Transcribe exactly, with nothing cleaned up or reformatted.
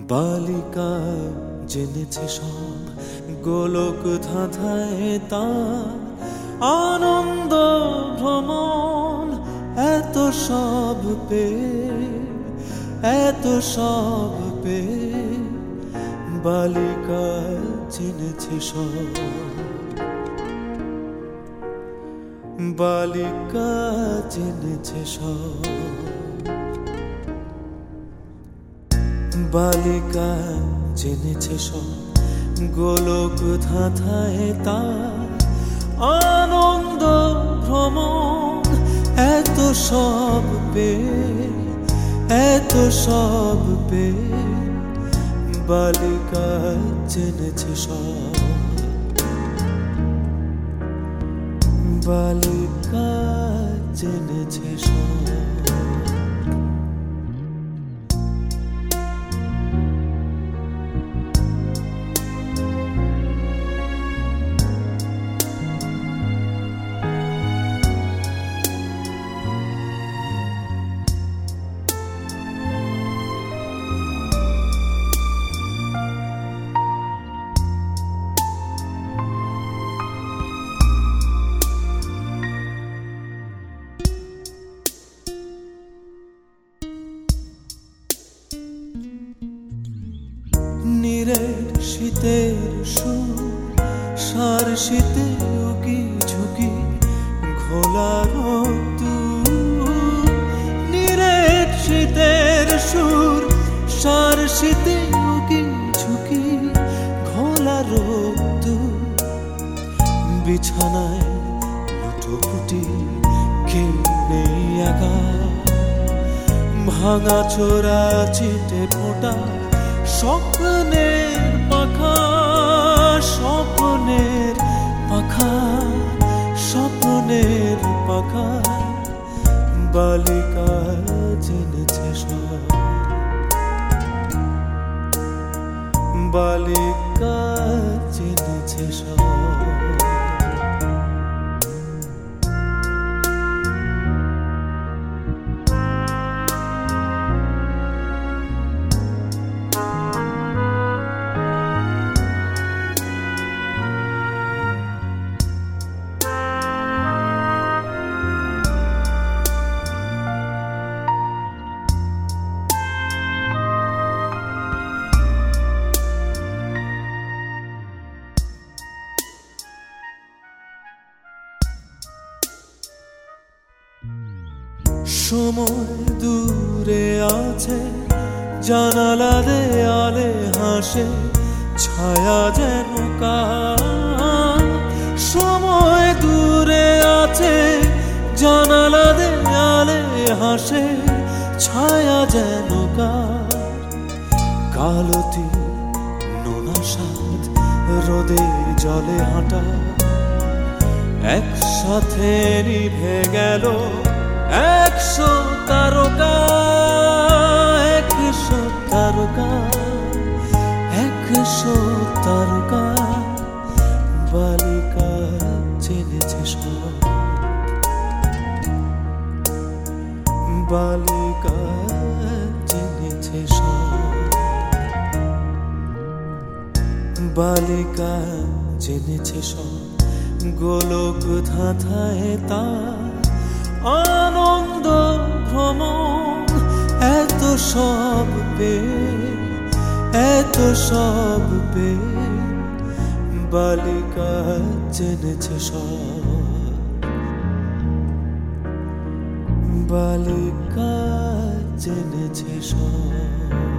বালিকা জেনেছে সব গোলক ধাঁধায় তার আনন্দ ভ্রমণ এত সব পেয়ে এত সব পেয়ে বালিকা জেনেছে সব বালিকা জেনেছে সব বালিকা জেনেছে সব গোলক ধাঁধায় তার আনন্দ ভ্রমণ এত সব পেয়ে এত সব পেয়ে বালিকা জেনেছে সব বালিকা জেনেছে সব নীরের শীতের সুর সার শীতে উকি ঝুঁকি ঘোলা রোদ্দুর নীরের শীতের সুর সার শীতে উকি ঝুঁকি ঘোলা রোদ্দুর বিছানায় লুটোপুটি কেউ নেই একা ভাঙা চোরা চিটে ফোঁটা স্বপ্নের পাখা স্বপ্নের পাখা স্বপ্নের পাখা বালিকা জেনেছে সব বালিকা জেনেছে সব সময় দূরে আছে জানালা দেয়ালে হাসে ছায়া যেন কার সময় দূরে আছে জানালা দেয়ালে হাসে ছায়া যেন কার কালতি নোনা সাদ রোদে জলে হাঁটা একসাথে নিভে গেল একশো তারকা একশো তারকা একশো তারকা বালিকা জেনেছে সব বালিকা জেনেছে সব বালিকা জেনেছে সব গোলক ধাঁধায় তার আনন্দ ভ্রমণ এত সব পেয়ে এত সব পেয়ে বালিকা জেনেছে সব বালিকা জেনেছে সব।